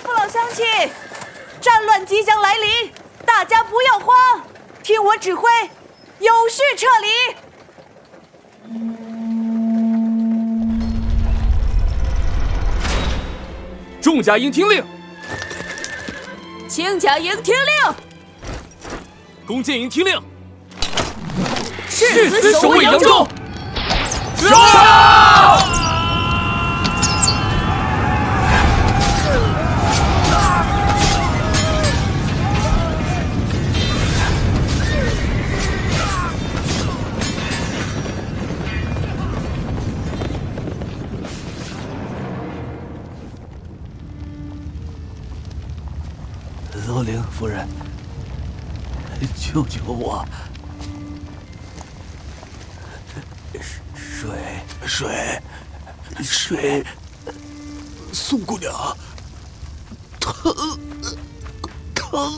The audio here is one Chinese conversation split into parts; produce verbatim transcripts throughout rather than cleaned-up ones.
父老乡亲，战乱即将来临，大家不要慌，听我指挥，有序撤离。 众甲营听令， 轻甲营听令， 弓箭营听令， 誓死守卫扬州！是！ 罗玲夫人，救救我！水，水，水！宋姑娘，疼，疼！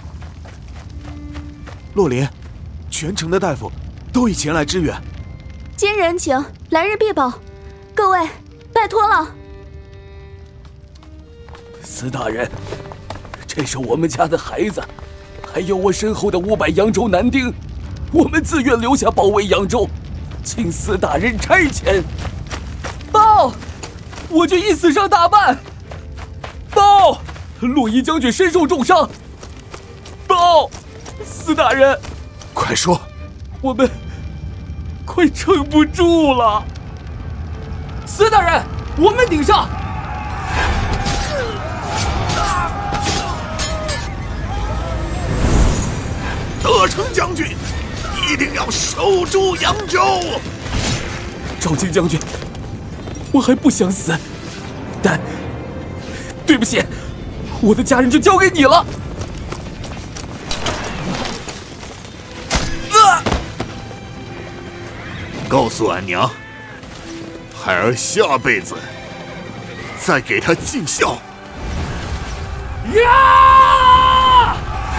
洛林，全城的大夫都已前来支援。 今日恩情，来日必报，各位，拜托了。 司大人。这是我们家的孩子，还有我身后的五百扬州男丁，我们自愿留下保卫扬州，请司大人差遣。 报，我军已死伤大半。报，洛伊将军身受重伤。报，司大人， 快说， 我们快撑不住了。司大人，我们顶上。 德成将军，一定要守住扬州！ 赵京将军，我还不想死，但对不起，我的家人就交给你了。 啊！告诉俺娘，孩儿下辈子再给她尽孝。 呀！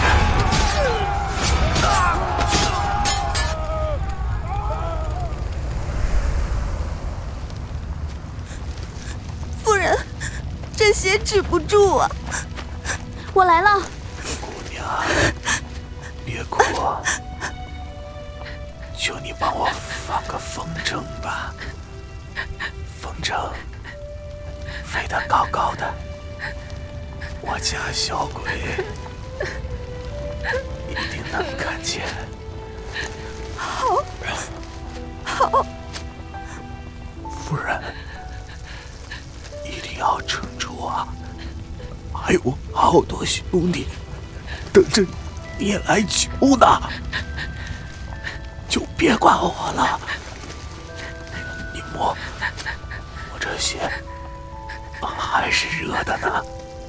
这血止不住啊！我来了。 姑娘，别哭，求你帮我放个风筝吧。风筝飞得高高的，我家小鬼一定能看见。 好，好。 夫人，一定要撑住啊！还有好多兄弟等着你来救呢，就别管我了。你摸，我这血还是热的呢。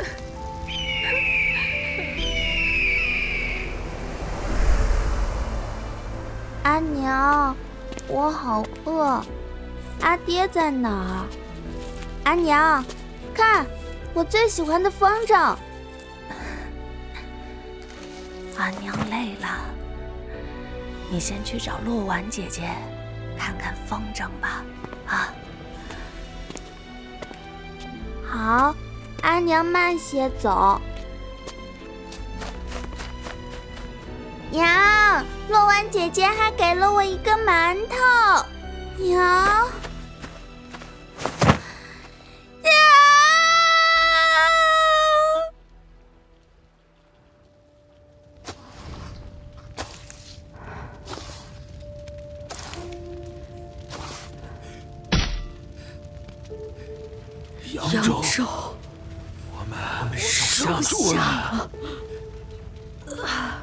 阿娘，我好饿，阿爹在哪儿？阿娘，看我最喜欢的风筝。 阿娘累了，你先去找洛婉姐姐看看风筝吧。啊， 好，阿娘慢些走。娘，洛婉姐姐还给了我一个馒头。娘。 扬州， 我们我们守守住了。 啊